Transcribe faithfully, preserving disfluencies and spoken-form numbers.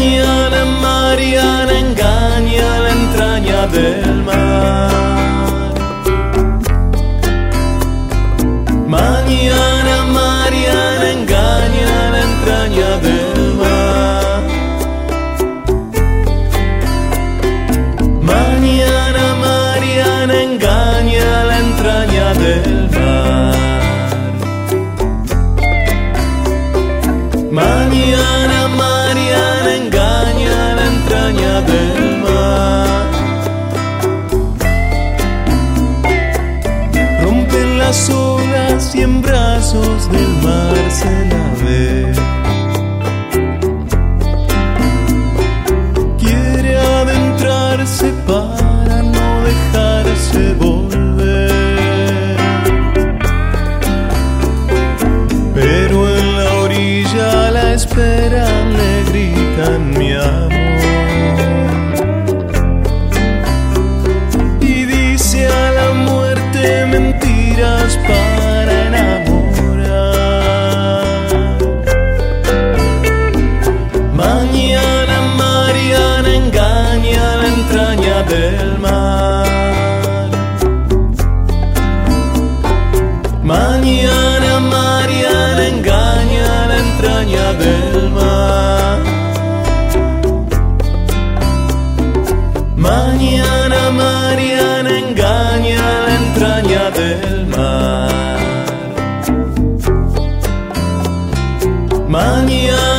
Mañana Mariana engaña la entraña del mar. Mañana Mariana engaña la entraña del mar. Mañana Mariana engaña la entraña del mar. Mañana Mariana engaña la entraña del mar. Rompen las olas y en brazos del mar se la ve. Quiere adentrarse para no dejarse volver, pero en la orilla la esperan, le gritan mi amor, y dice a la muerte mentiras para enamorar. Mañana Mariana engaña la entraña del mar. Mañana Mariana engaña la entraña del mar. Mañana Mariana engaña la entraña del mar. Mañana